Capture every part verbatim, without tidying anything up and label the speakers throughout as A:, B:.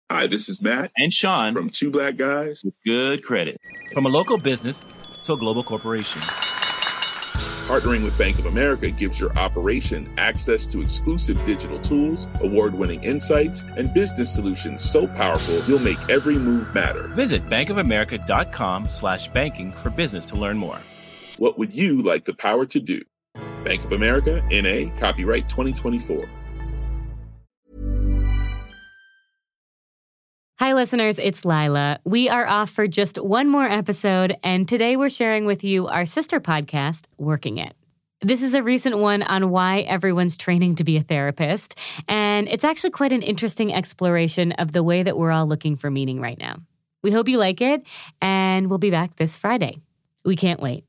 A: Hi, this is Matt
B: and Sean
A: from Two Black Guys
B: with Good Credit. From a local business to a global corporation.
A: Partnering with Bank of America gives your operation access to exclusive digital tools, award-winning insights, and business solutions so powerful you'll make every move matter.
B: Visit bankofamerica.com slash banking for business to learn more.
A: What would you like the power to do? Bank of America, N A, copyright twenty twenty-four.
C: Hi, listeners, it's Lila. We are off for just one more episode, and today we're sharing with you our sister podcast, Working It. This is a recent one on why everyone's training to be a therapist, and it's actually quite an interesting exploration of the way that we're all looking for meaning right now. We hope you like it, and we'll be back this Friday. We can't wait.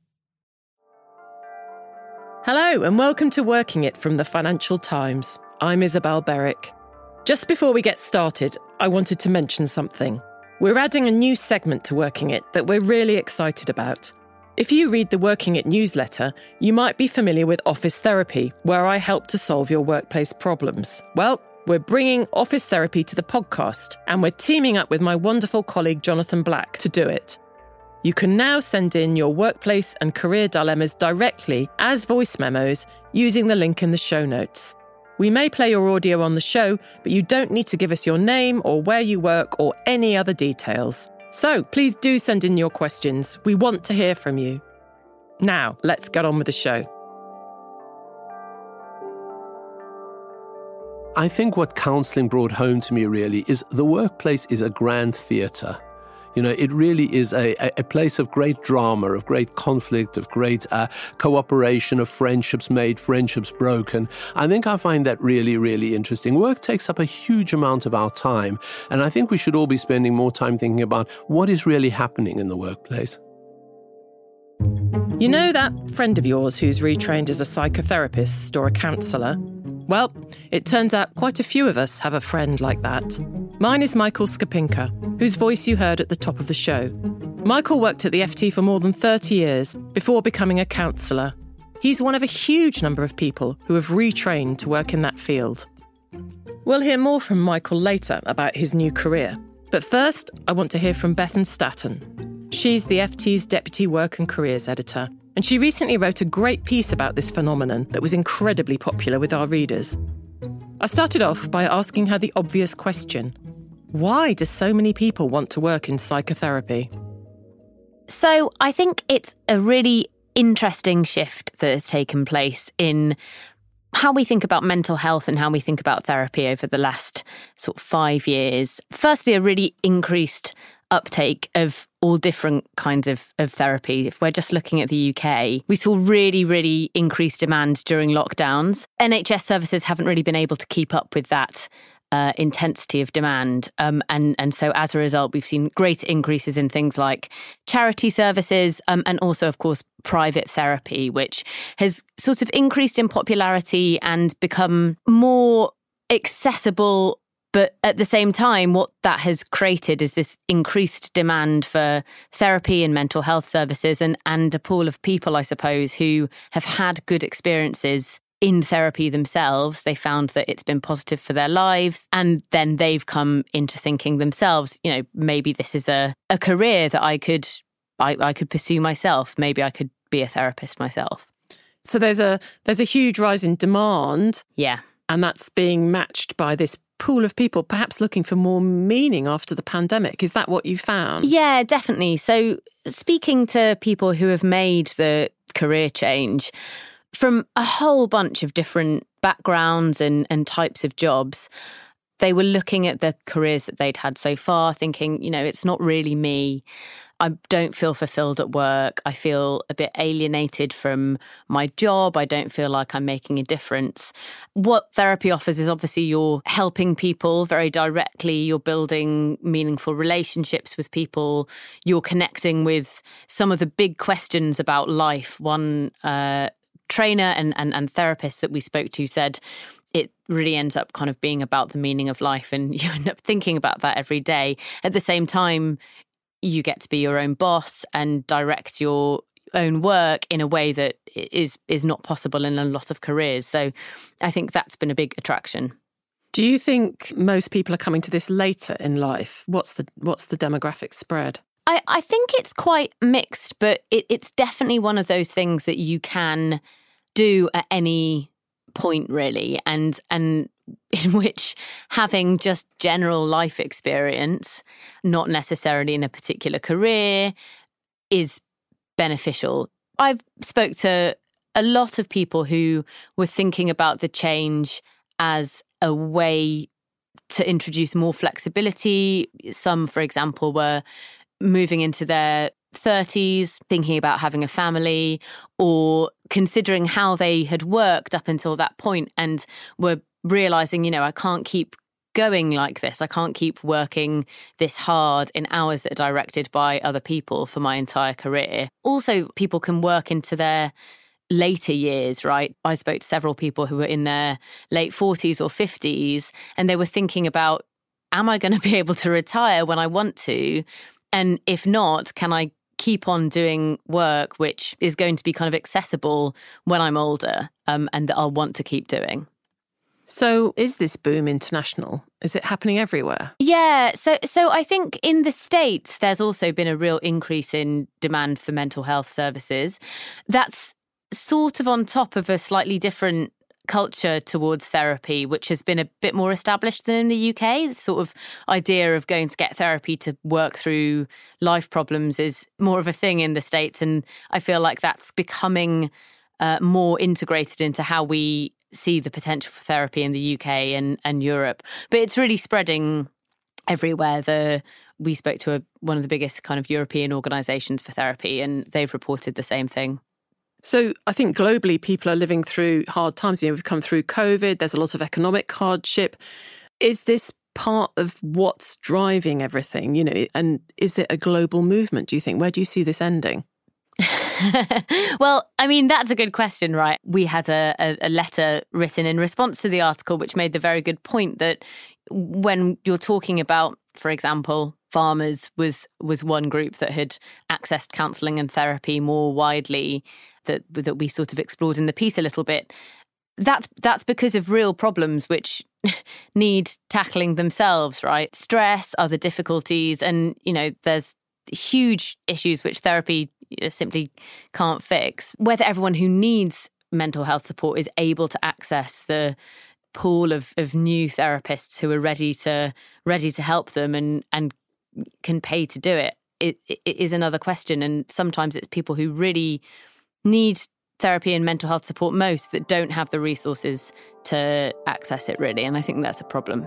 D: Hello, and welcome to Working It from the Financial Times. I'm Isabel Berwick. Just before we get started, I wanted to mention something. We're adding a new segment to Working It that we're really excited about. If you read the Working It newsletter, you might be familiar with Office Therapy, where I help to solve your workplace problems. Well, we're bringing Office Therapy to the podcast, and we're teaming up with my wonderful colleague Jonathan Black to do it. You can now send in your workplace and career dilemmas directly as voice memos using the link in the show notes. We may play your audio on the show, but you don't need to give us your name or where you work or any other details. So please do send in your questions. We want to hear from you. Now, let's get on with the show.
E: I think what counselling brought home to me really is the workplace is a grand theatre. You know, it really is a, a place of great drama, of great conflict, of great uh, cooperation, of friendships made, friendships broken. I think I find that really, really interesting. Work takes up a huge amount of our time, and I think we should all be spending more time thinking about what is really happening in the workplace.
D: You know that friend of yours who's retrained as a psychotherapist or a counsellor? Well, it turns out quite a few of us have a friend like that. Mine is Michael Skopinka, whose voice you heard at the top of the show. Michael worked at the F T for more than thirty years before becoming a counsellor. He's one of a huge number of people who have retrained to work in that field. We'll hear more from Michael later about his new career. But first, I want to hear from Bethan Staton. She's the F T's Deputy Work and Careers Editor, and she recently wrote a great piece about this phenomenon that was incredibly popular with our readers. I started off by asking her the obvious question. Why do so many people want to work in psychotherapy?
C: So I think it's a really interesting shift that has taken place in how we think about mental health and how we think about therapy over the last sort of five years. Firstly, a really increased uptake of all different kinds of, of therapy. If we're just looking at the U K, we saw really, really increased demand during lockdowns. N H S services haven't really been able to keep up with that uh, intensity of demand. Um, and, and so as a result, we've seen great increases in things like charity services um, and also, of course, private therapy, which has sort of increased in popularity and become more accessible. But at the same time, what that has created is this increased demand for therapy and mental health services and, and a pool of people, I suppose, who have had good experiences in therapy themselves. They found that it's been positive for their lives. And then they've come into thinking themselves, you know, maybe this is a, a career that I could I, I could pursue myself. Maybe I could be a therapist myself.
D: So there's a there's a huge rise in demand.
C: Yeah.
D: And that's being matched by this pool of people perhaps looking for more meaning after the pandemic. Is that what you found?
C: Yeah, definitely. So speaking to people who have made the career change from a whole bunch of different backgrounds and, and types of jobs, they were looking at the careers that they'd had so far, thinking, you know, it's not really me. I don't feel fulfilled at work. I feel a bit alienated from my job. I don't feel like I'm making a difference. What therapy offers is obviously you're helping people very directly. You're building meaningful relationships with people. You're connecting with some of the big questions about life. One uh, trainer and, and, and therapist that we spoke to said, it really ends up kind of being about the meaning of life, and you end up thinking about that every day. At the same time, you get to be your own boss and direct your own work in a way that is is not possible in a lot of careers. So I think that's been a big attraction.
D: Do you think most people are coming to this later in life? What's the what's the demographic spread?
C: I, I think it's quite mixed, but it, it's definitely one of those things that you can do at any point, really, and and in which having just general life experience, not necessarily in a particular career, is beneficial. I've spoke to a lot of people who were thinking about the change as a way to introduce more flexibility. Some, for example, were moving into their thirties, thinking about having a family, or considering how they had worked up until that point and were realising, you know, I can't keep going like this. I can't keep working this hard in hours that are directed by other people for my entire career. Also, people can work into their later years, right? I spoke to several people who were in their late forties or fifties, and they were thinking about, am I going to be able to retire when I want to? And if not, can I keep on doing work which is going to be kind of accessible when I'm older, um, and that I'll want to keep doing?
D: So is this boom international? Is it happening everywhere?
C: Yeah, so so I think in the States, there's also been a real increase in demand for mental health services. That's sort of on top of a slightly different culture towards therapy, which has been a bit more established than in the U K. The sort of idea of going to get therapy to work through life problems is more of a thing in the States. And I feel like that's becoming uh, more integrated into how we see the potential for therapy in the U K and, and Europe. But it's really spreading everywhere. The we spoke to a, one of the biggest kind of European organisations for therapy, and they've reported the same thing.
D: So I think globally people are living through hard times. You know, we've come through COVID. There's a lot of economic hardship. Is this part of what's driving everything? You know, and is it a global movement, do you think? Where do you see this ending?
C: Well, I mean, that's a good question, right? We had a, a, a letter written in response to the article which made the very good point that when you're talking about, for example, farmers was was one group that had accessed counselling and therapy more widely, that that we sort of explored in the piece a little bit. That's that's because of real problems which need tackling themselves, right? Stress, other difficulties, and you know, there's huge issues which therapy simply can't fix. Whether everyone who needs mental health support is able to access the pool of, of new therapists who are ready to ready to help them and and can pay to do it, it, it is another question. And sometimes it's people who really need therapy and mental health support most that don't have the resources to access it, really. And I think that's a problem.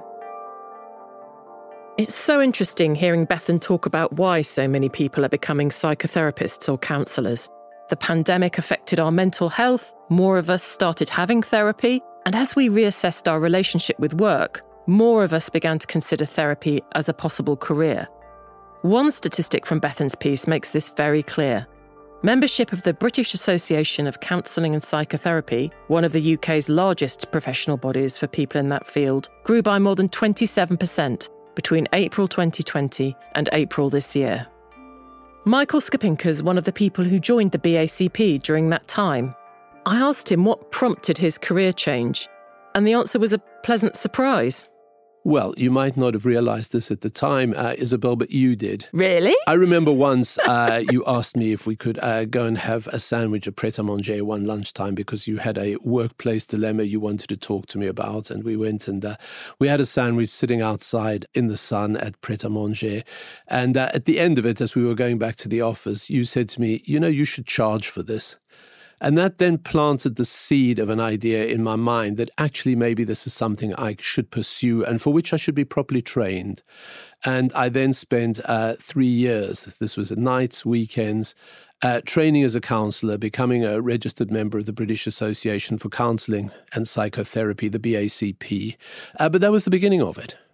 D: It's so interesting hearing Bethan talk about why so many people are becoming psychotherapists or counsellors. The pandemic affected our mental health, more of us started having therapy, and as we reassessed our relationship with work, more of us began to consider therapy as a possible career. One statistic from Bethan's piece makes this very clear. Membership of the British Association of Counselling and Psychotherapy, one of the U K's largest professional bodies for people in that field, grew by more than twenty-seven percent between April twenty twenty and April this year. Michael Skopinka is one of the people who joined the B A C P during that time. I asked him what prompted his career change, and the answer was a pleasant surprise.
E: Well, you might not have realised this at the time, uh, Isabel, but you did.
D: Really?
E: I remember once uh, you asked me if we could uh, go and have a sandwich at Pret a Manger one lunchtime because you had a workplace dilemma you wanted to talk to me about. And we went and uh, we had a sandwich sitting outside in the sun at Pret a Manger. And uh, at the end of it, as we were going back to the office, you said to me, you know, you should charge for this. And that then planted the seed of an idea in my mind that actually maybe this is something I should pursue and for which I should be properly trained. And I then spent uh, three years, this was nights, weekends, uh, training as a counsellor, becoming a registered member of the British Association for Counselling and Psychotherapy, the B A C P. Uh, but that was the beginning of it.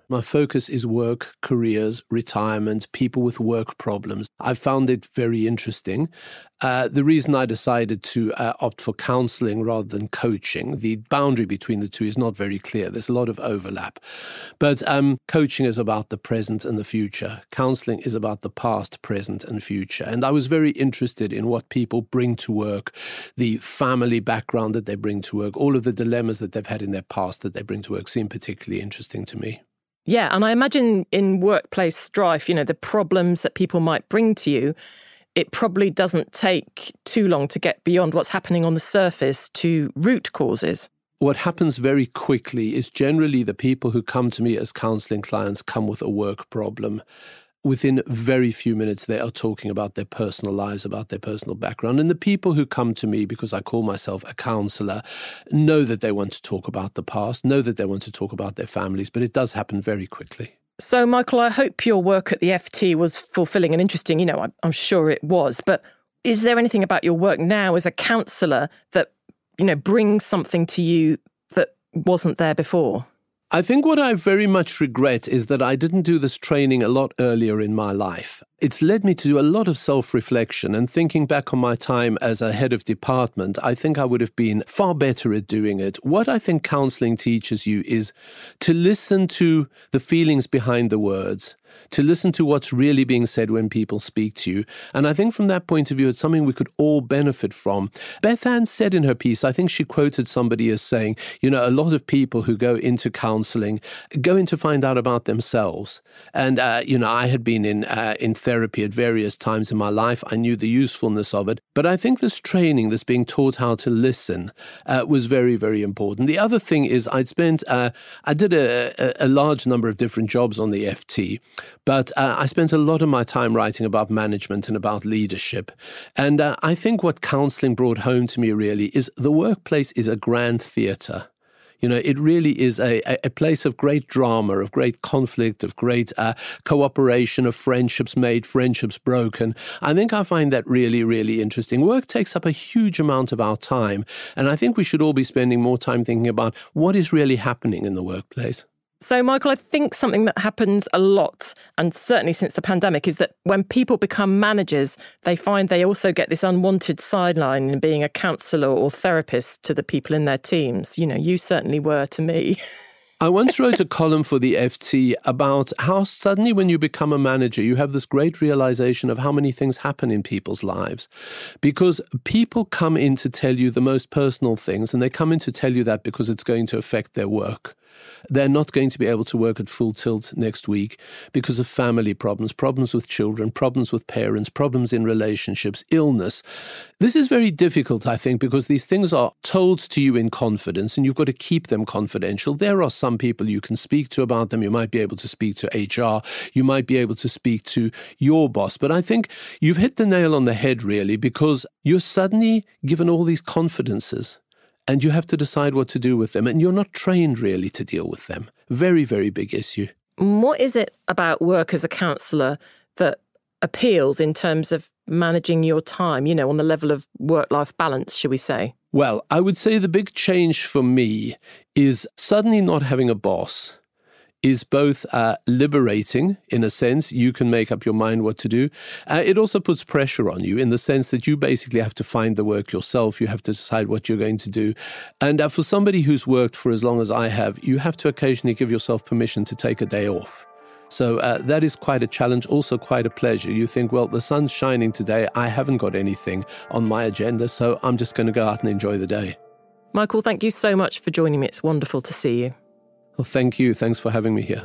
E: My focus is work, careers, retirement, people with work problems. I found it very interesting. Uh, the reason I decided to uh, opt for counseling rather than coaching, the boundary between the two is not very clear. There's a lot of overlap. But um, coaching is about the present and the future. Counseling is about the past, present, and future. And I was very interested in what people bring to work, the family background that they bring to work, all of the dilemmas that they've had in their past that they bring to work seem particularly interesting to me.
D: Yeah, and I imagine in workplace strife, you know, the problems that people might bring to you, it probably doesn't take too long to get beyond what's happening on the surface to root causes.
E: What happens very quickly is generally the people who come to me as counselling clients come with a work problem. Within very few minutes, they are talking about their personal lives, about their personal background. And the people who come to me, because I call myself a counsellor, know that they want to talk about the past, know that they want to talk about their families, but it does happen very quickly.
D: So, Michael, I hope your work at the F T was fulfilling and interesting. You know, I'm sure it was. But is there anything about your work now as a counsellor that, you know, brings something to you that wasn't there before?
E: I think what I very much regret is that I didn't do this training a lot earlier in my life. It's led me to do a lot of self-reflection, and thinking back on my time as a head of department, I think I would have been far better at doing it. What I think counselling teaches you is to listen to the feelings behind the words, to listen to what's really being said when people speak to you. And I think from that point of view, it's something we could all benefit from. Beth Ann said in her piece, I think she quoted somebody as saying, you know, a lot of people who go into counselling go in to find out about themselves. And, uh, you know, I had been in uh, in therapy at various times in my life. I knew the usefulness of it. But I think this training, this being taught how to listen, uh, was very, very important. The other thing is I'd spent, uh, I did a, a, a large number of different jobs on the F T. But uh, I spent a lot of my time writing about management and about leadership. And uh, I think what counselling brought home to me really is the workplace is a grand theatre. You know, it really is a, a place of great drama, of great conflict, of great uh, cooperation, of friendships made, friendships broken. I think I find that really, really interesting. Work takes up a huge amount of our time. And I think we should all be spending more time thinking about what is really happening in the workplace.
D: So, Michael, I think something that happens a lot, and certainly since the pandemic, is that when people become managers, they find they also get this unwanted sideline in being a counsellor or therapist to the people in their teams. You know, you certainly were to me.
E: I once wrote a column for the F T about how suddenly when you become a manager, you have this great realization of how many things happen in people's lives. Because people come in to tell you the most personal things, and they come in to tell you that because it's going to affect their work. They're not going to be able to work at full tilt next week because of family problems, problems with children, problems with parents, problems in relationships, illness. This is very difficult, I think, because these things are told to you in confidence and you've got to keep them confidential. There are some people you can speak to about them. You might be able to speak to H R. You might be able to speak to your boss. But I think you've hit the nail on the head, really, because you're suddenly given all these confidences. And you have to decide what to do with them. And you're not trained really to deal with them. Very, very big issue.
D: What is it about work as a counsellor that appeals in terms of managing your time, you know, on the level of work-life balance, should we say?
E: Well, I would say the big change for me is suddenly not having a boss is both uh, liberating, in a sense. You can make up your mind what to do. Uh, it also puts pressure on you in the sense that you basically have to find the work yourself. You have to decide what you're going to do. And uh, for somebody who's worked for as long as I have, you have to occasionally give yourself permission to take a day off. So uh, that is quite a challenge, also quite a pleasure. You think, well, the sun's shining today. I haven't got anything on my agenda, so I'm just going to go out and enjoy the day.
D: Michael, thank you so much for joining me. It's wonderful to see you.
E: Well, thank you. Thanks for having me here.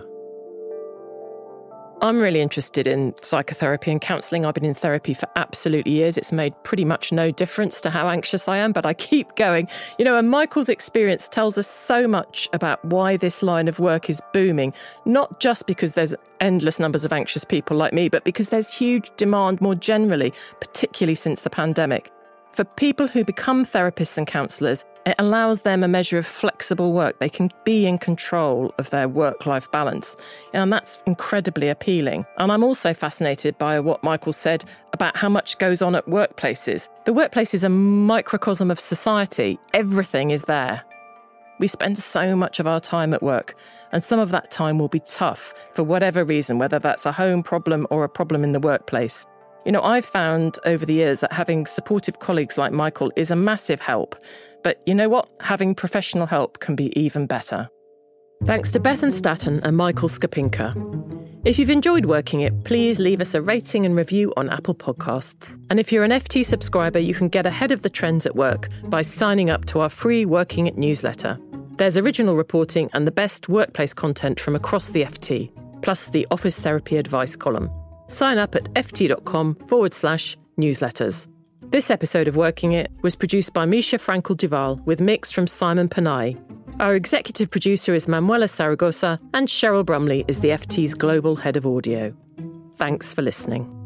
D: I'm really interested in psychotherapy and counselling. I've been in therapy for absolutely years. It's made pretty much no difference to how anxious I am, but I keep going. You know, and Michael's experience tells us so much about why this line of work is booming, not just because there's endless numbers of anxious people like me, but because there's huge demand more generally, particularly since the pandemic. For people who become therapists and counsellors, it allows them a measure of flexible work. They can be in control of their work-life balance. And that's incredibly appealing. And I'm also fascinated by what Michael said about how much goes on at workplaces. The workplace is a microcosm of society. Everything is there. We spend so much of our time at work, and some of that time will be tough for whatever reason, whether that's a home problem or a problem in the workplace. You know, I've found over the years that having supportive colleagues like Michael is a massive help. But you know what? Having professional help can be even better. Thanks to Bethan Staton and Michael Skopinka. If you've enjoyed Working It, please leave us a rating and review on Apple Podcasts. And if you're an F T subscriber, you can get ahead of the trends at work by signing up to our free Working It newsletter. There's original reporting and the best workplace content from across the F T, plus the Office Therapy Advice column. Sign up at ft.com forward slash newsletters. This episode of Working It was produced by Misha Frankel-Duval with mix from Simon Panay. Our executive producer is Manuela Saragosa, and Cheryl Brumley is the F T's global head of audio. Thanks for listening.